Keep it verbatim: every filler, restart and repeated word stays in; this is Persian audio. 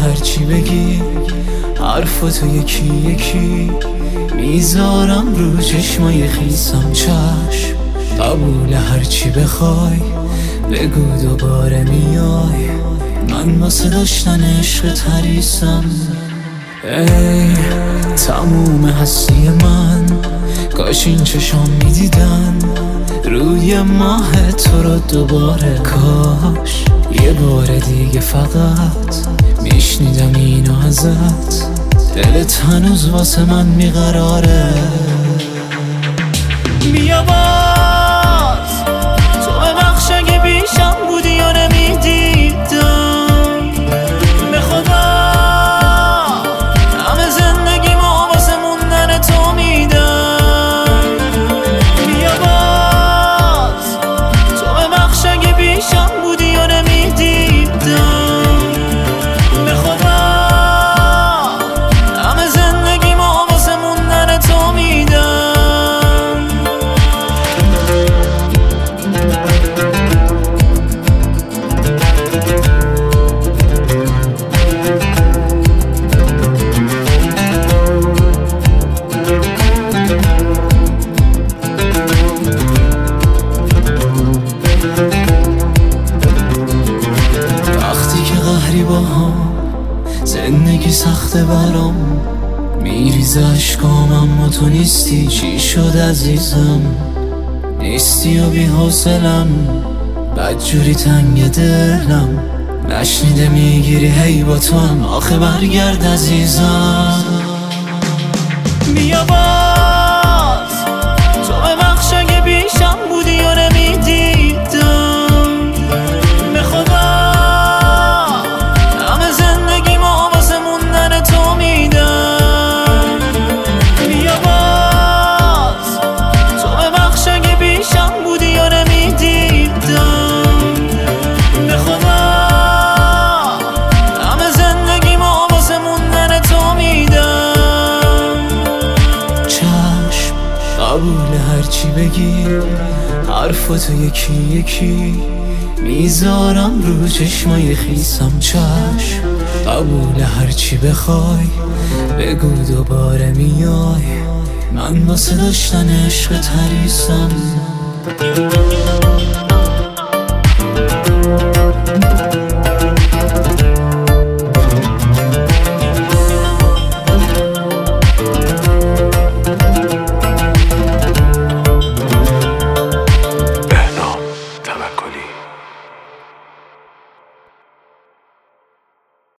هرچی بگی حرفاتو یکی یکی میذارم رو چشمای خیسم. چشم قبول هرچی بخوای بگو دوباره میای، من واسه داشتن عشق تریسم. ای تموم هستی من کاش این چشام میدیدن روی ماه تو رو دوباره، کاش یه بار دیگه فقط میشنیدم اینو ازت، دلت هنوز واسه من میقراره. بیا باز تو ببخش اگه بیشم بودی یا نمیدیدم، به خدا همه زندگیمو واسه موندن تو میدم. بیا باز تو ببخش اگه بیشم بودی یا نمیدیدم، به خدا همه زندگیمو واسه موندن تو میدم. زندگی سخته برام میریزه اشکام، اما تو نیستی. چی شد عزیزم؟ نیستی و بی حوصلم، بدجوری تنگ دلم، نشنیده میگیری هی با تو هم، آخه برگرد عزیزم. بیا باز تو ببخش اگه بیشم بودی یا نمیدیدم، به خدا همه زندگیمو واسه موندن تو میدم. بیا باز تو ببخش اگه بیشم بودی یا نمیدیدم، به خدا همه زندگیمو واسه موندن تو میدم. چشم قبول هرچی بگی حرفاتو یکی یکی میذارم رو چشمای خیسم. چشم قبول هرچی بخوای بگو دوباره میای، من واسه داشتن عشق تریسم.